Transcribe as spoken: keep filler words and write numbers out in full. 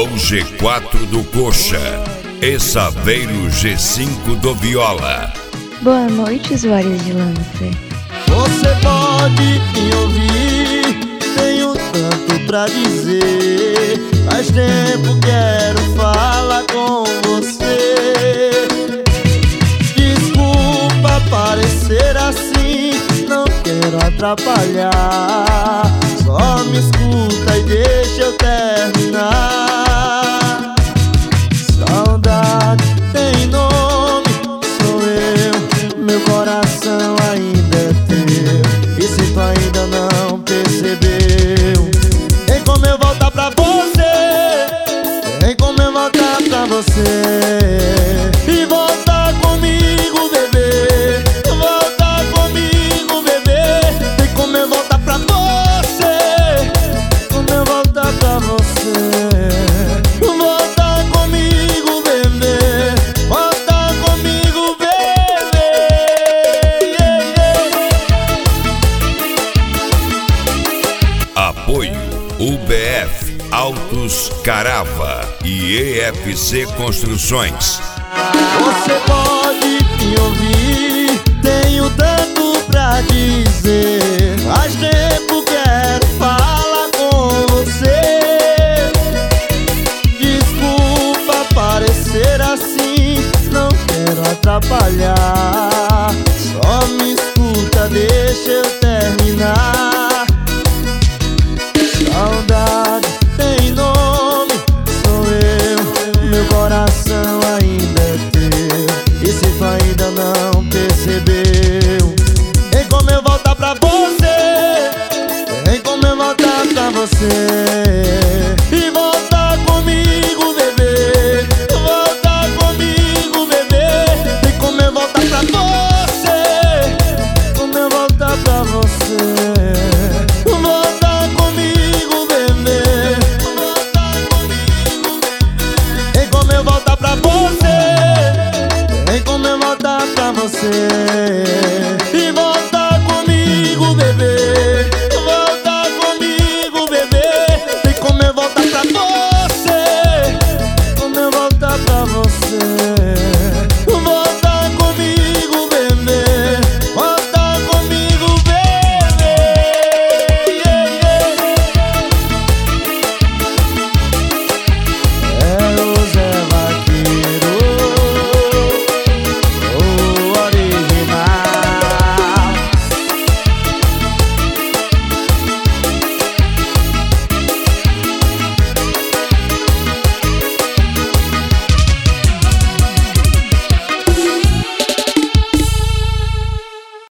Sol G quatro do Coxa e Saveiro G cinco do Viola. Boa noite, usuários de Lancer. Você pode me ouvir, tenho tanto pra dizer. Faz tempo quero falar com você. Desculpa parecer assim, não quero atrapalhar. Só me escuta e deixa eu terminar. Saudade tem nome, sou eu, meu coração ainda é teu. E se tu ainda não percebeu, tem como eu voltar pra você, tem como eu voltar pra você. E voltar comigo, bebê, voltar comigo, bebê. Tem como eu voltar pra você, como eu voltar pra você. Voltar comigo, bebê, voltar comigo, bebê. Yeah, yeah. Apoio U B F Autos Carava e E F C Construções. Você pode me ouvir, tenho tanto pra dizer. Faz tempo quero falar com você. Desculpa parecer assim, não quero atrapalhar. Só me escuta, deixa eu terminar. Saudade tem nome, sou eu, meu coração ainda é teu. E se tu ainda não percebeu, tem como eu voltar pra você, tem como eu voltar pra você.